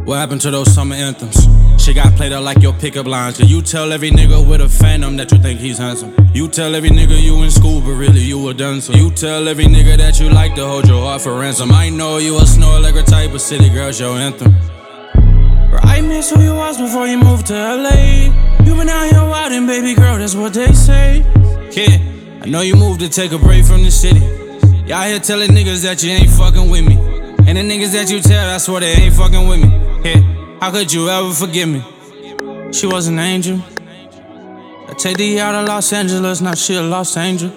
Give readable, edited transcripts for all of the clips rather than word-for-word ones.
What happened to those summer anthems? Shit got played out like your pickup lines. Can you tell every nigga with a phantom that you think he's handsome? You tell every nigga you in school, but really you were done so. You tell every nigga that you like to hold your heart for ransom. I know you a Snow-Allegra type of city girl's your anthem. I miss who you was before you moved to LA. You been out here wildin', baby girl, that's what they say. Yeah, I know you moved to take a break from the city. Y'all here telling niggas that you ain't fucking with me. And the niggas that you tell, I swear they ain't fucking with me. Yeah, how could you ever forgive me? She was an angel. I take the out of Los Angeles, now she a lost angel.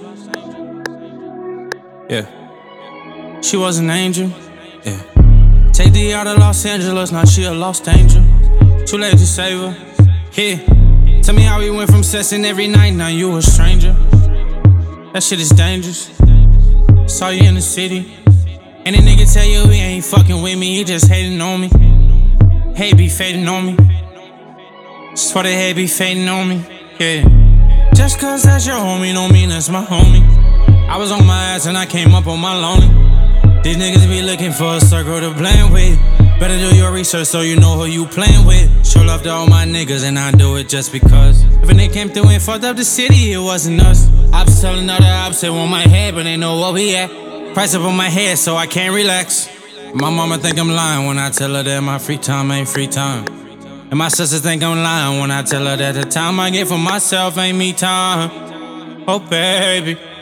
Yeah, she was an angel. Yeah, take the out of Los Angeles, now she a lost angel. Too late to save her. Yeah, tell me how we went from sexing every night, now you a stranger. That shit is dangerous. Saw you in the city. And the nigga tell you he ain't fucking with me, he just hating on me. Hate be fading on me. Swear the hate be fading on me. Yeah. Just cause that's your homie don't mean that's my homie. I was on my ass and I came up on my lonely. These niggas be looking for a circle to blend with. Better do your research so you know who you playing with. Show love to all my niggas and I do it just because. If a nigga came through and fucked up the city, it wasn't us. Ops telling other ops they want my head, but they know where we at. Price up on my head so I can't relax. My mama think I'm lying when I tell her that my free time ain't free time. And my sisters think I'm lying when I tell her that the time I get for myself ain't me time. Oh baby.